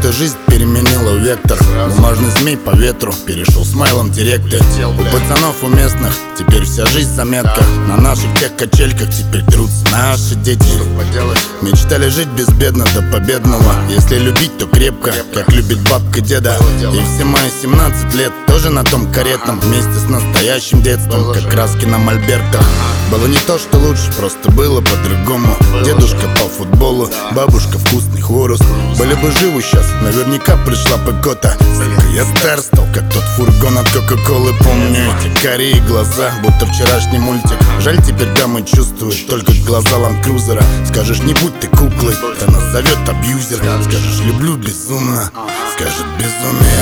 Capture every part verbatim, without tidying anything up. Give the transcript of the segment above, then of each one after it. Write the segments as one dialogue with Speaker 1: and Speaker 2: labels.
Speaker 1: будто жизнь переменила вектор. Бумажный змей по ветру перешел смайлом директор. У пацанов у местных теперь вся жизнь заметка. На наших тех качельках теперь трутся наши дети. Мечтали жить безбедно до победного. Если любить, то крепко, как любит бабка деда. И все мои семнадцать лет тоже на том каретном, вместе с настоящим детством, как краски на мольбертах. Было не то, что лучше, просто было по-другому. Дедушка по футболу, бабушка вкусный хворост. Были бы живы сейчас, наверняка пришла бы гота. Только я стар стал, как тот фургон от Кока-Колы. Помню эти карие глаза, будто вчерашний мультик. Жаль, теперь дамы чувствуют только глаза ланд-крузера. Скажешь, не будь ты куклой, то нас зовет абьюзер. Скажешь, люблю безумно, скажет безумие.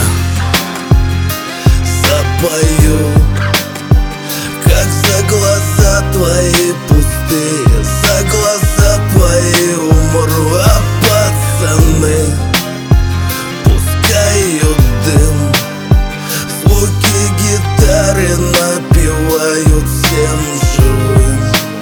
Speaker 2: Запою, как за глаза твои пустые, за глаза твои умру, а пацаны пускают дым. Звуки гитары напевают всем живым.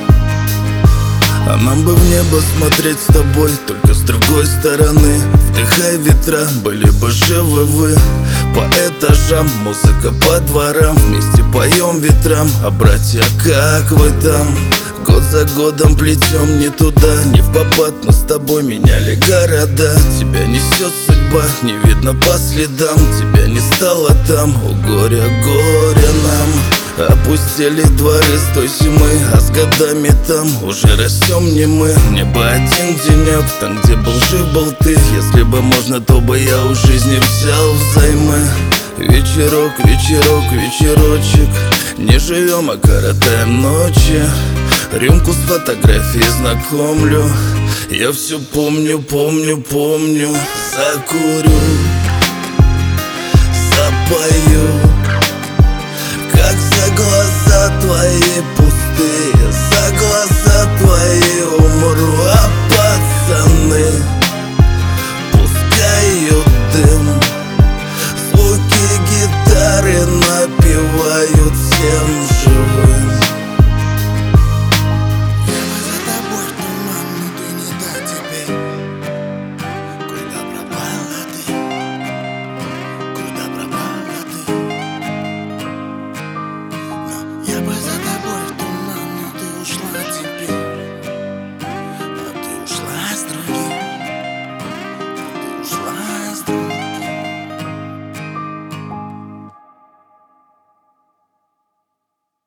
Speaker 2: А нам бы в небо смотреть с тобой, только с другой стороны. Вдыхай ветра, были бы живы вы. По этажам, музыка по дворам, вместе поем ветрам. А братья, как вы там? Год за годом плетем не туда, не в попад. Мы с тобой меняли города. Тебя несет судьба, не видно по следам. Тебя не стало там, о горя, горе нам. Опустили дворы с той зимы, а с годами там уже растем не мы. Мне бы один денек, там где был жив был ты. Если бы можно, то бы я у жизни взял взаймы. Вечерок, вечерок, вечерочек, не живем, а коротаем ночи. Рюмку с фотографией знакомлю. Я все помню, помню, помню. Закурю, запою,